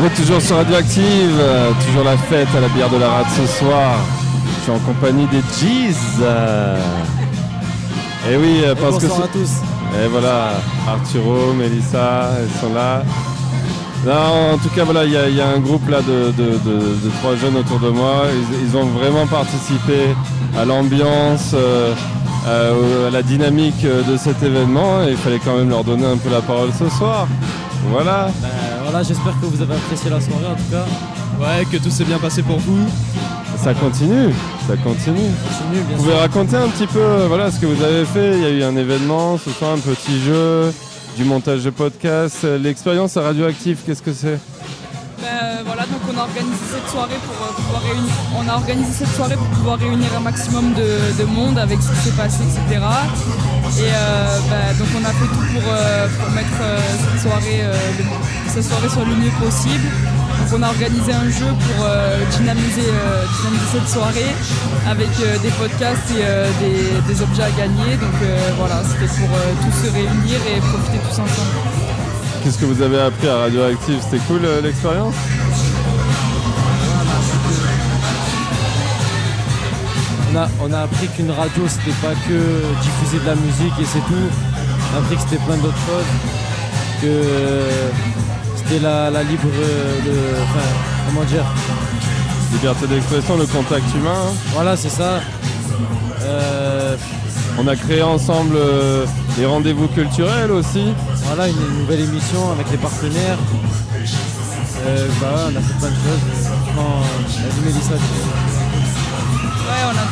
On est toujours sur Radioactive, toujours la fête à la bière de la rade ce soir. Je suis en compagnie des G's. Et oui, parce que bonsoir à tous. Et voilà, Arturo, Mélissa, elles sont là. Non, en tout cas, voilà, il y a un groupe là de 3 jeunes autour de moi. Ils ont vraiment participé à l'ambiance, à la dynamique de cet événement. Et il fallait quand même leur donner un peu la parole ce soir. Voilà. Voilà, j'espère que vous avez apprécié la soirée en tout cas. Ouais, que tout s'est bien passé pour vous. Ça continue. Vous pouvez raconter un petit peu voilà, ce que vous avez fait. Il y a eu un événement, ce soir un petit jeu, du montage de podcast. L'expérience à Radioactive, qu'est-ce que c'est ? Voilà, donc on a organisé cette soirée pour pouvoir réunir un maximum de monde avec ce qui s'est passé, etc. Et donc on a fait tout pour mettre cette soirée sur le mieux possible. Donc on a organisé un jeu pour dynamiser cette soirée avec des podcasts et des objets à gagner. Donc voilà, c'était pour tous se réunir et profiter tous ensemble. Qu'est-ce que vous avez appris à Radioactive ? C'était cool l'expérience ? On a appris qu'une radio c'était pas que diffuser de la musique et c'est tout. On a appris que c'était plein d'autres choses. Que c'était la libre comment dire ? Liberté d'expression, le contact humain. Hein. Voilà, c'est ça. On a créé ensemble des rendez-vous culturels aussi. Voilà, une nouvelle émission avec les partenaires. On a fait plein de choses. Franchement, vas-y Mélissa. Ouais, on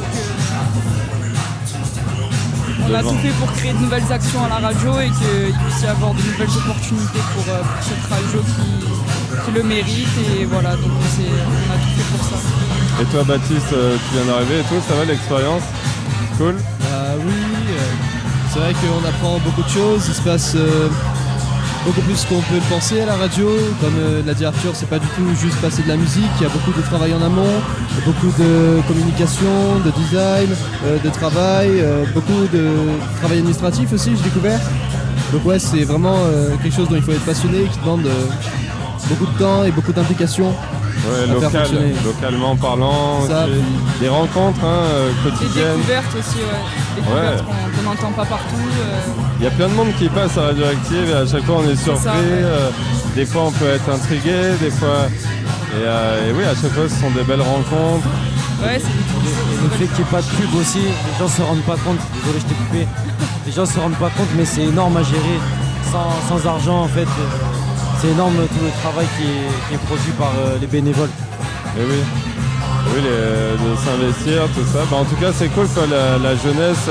a tout fait pour créer de nouvelles actions à la radio et qu'il puisse y avoir de nouvelles opportunités pour cette radio qui le mérite. Et voilà, donc on a tout fait pour ça. Et toi Baptiste, tu viens d'arriver et tout, ça va l'expérience ? Cool ? Oui, c'est vrai qu'on apprend beaucoup de choses, il se passe beaucoup plus qu'on peut le penser à la radio. Comme l'a dit Arthur, c'est pas du tout juste passer de la musique, il y a beaucoup de travail en amont, beaucoup de communication, de design, de travail, beaucoup de travail administratif aussi, j'ai découvert. Donc ouais, c'est vraiment quelque chose dont il faut être passionné, qui demande beaucoup de temps et beaucoup d'implication. Ouais, localement parlant, ça, des rencontres quotidiennes. Des découvertes aussi, ouais. Découvertes qu'on n'entend pas partout. Il y a plein de monde qui passe à Radioactive et à chaque fois on est surpris. Ça, des fois on peut être intrigué, des fois. Et oui, à chaque fois ce sont des belles rencontres. Ouais, c'est le fait qu'il n'y ait pas de pub aussi, les gens se rendent pas compte. Désolé, je t'ai coupé. Les gens se rendent pas compte, mais c'est énorme à gérer. Sans argent en fait. C'est énorme tout le travail qui est produit par les bénévoles. Et oui, de s'investir, tout ça. En tout cas, c'est cool que la jeunesse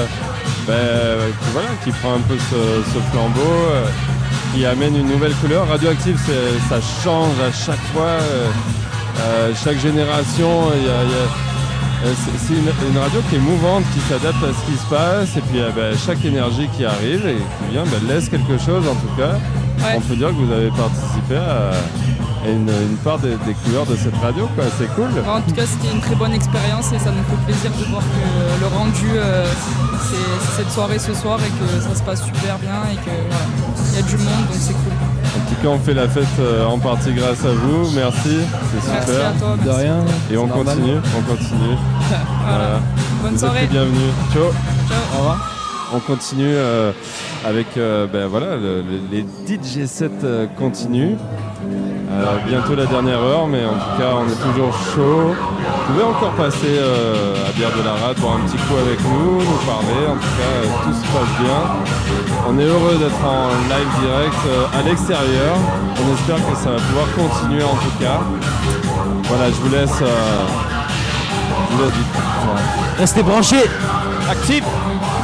qui prend un peu ce flambeau, qui amène une nouvelle couleur. Radioactive, ça change à chaque fois. Chaque génération, c'est une radio qui est mouvante, qui s'adapte à ce qui se passe. Et puis chaque énergie qui arrive et qui vient laisse quelque chose en tout cas. Ouais. On peut dire que vous avez participé à une part des couleurs de cette radio, quoi. C'est cool. En tout cas, c'était une très bonne expérience et ça nous fait plaisir de voir que le rendu, c'est cette soirée ce soir et que ça se passe super bien et qu'il y a du monde, donc c'est cool. En tout cas, on fait la fête en partie grâce à vous. Merci, c'est super. Merci à toi. De rien. Et on continue. Voilà. Bonne soirée. Vous êtes bienvenus. Ciao. Au revoir. On continue avec les DJ sets continuent. Bientôt la dernière heure, mais en tout cas on est toujours chaud. Vous pouvez encore passer à Bière de la Rade, boire un petit coup avec nous parler. En tout cas, tout se passe bien. On est heureux d'être en live direct à l'extérieur. On espère que ça va pouvoir continuer en tout cas. Voilà, je vous laisse. Restez branchés. Active.